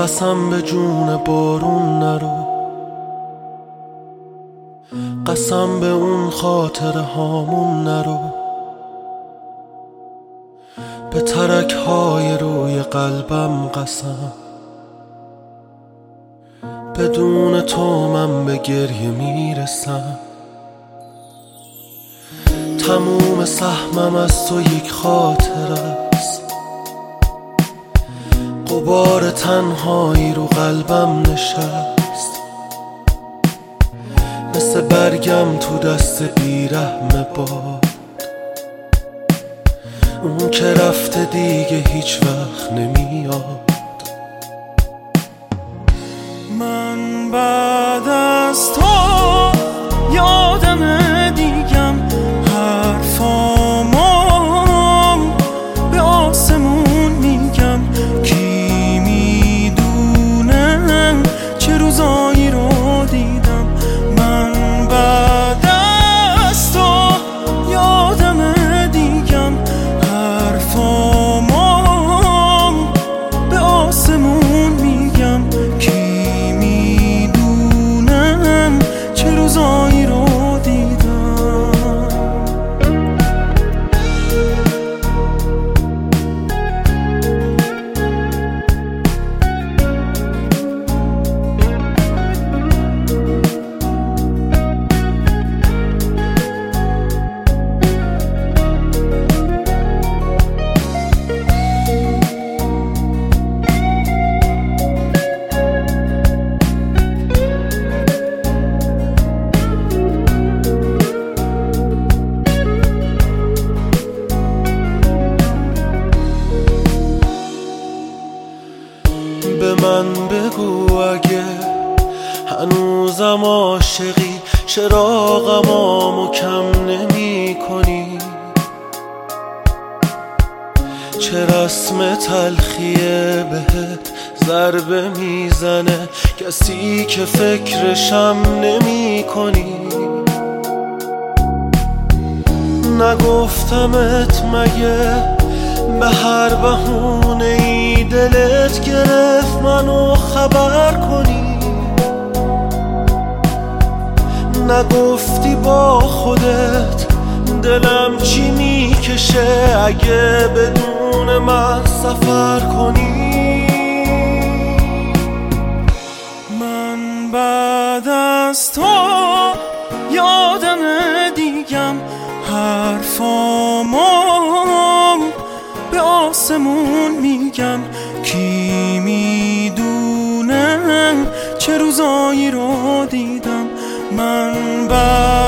قسم به جون بارون نرو، قسم به اون خاطره هامون نرو، به ترک های روی قلبم قسم، بدون تو من به گریه میرسم. تموم سهمم از تو یک خاطره است، غبار تنهایی رو قلبم نشست، مثل برگم تو دست بیرحم باد، اون که رفته دیگه هیچ وقت نمیاد. من بعد از تو یادم دیگم حرفامو به آسمون میگم، کی میدونه چه روزایی رو دیدم. من بعد از تو یادم دیگم حرفامو به آسمون میگم، کی میدونه چه روزایی رو دیدم. به من بگو اگه هنوزم عاشقی، چراغمو کم نمی کنی. چه رسم تلخیه بهت ضربه میزنه، کسی که فکرشم نمی کنی. نگفتمت مگه به هر بهونه ای دلت گرفت منو خبر کنی؟ نگفتی با خودت دلم چی میکشه اگه بدون من سفر کنی؟ من بعد از تو یادم دیگم حرفامو به آسمون میگم، کی میدونه چه روزایی رو دیدم. من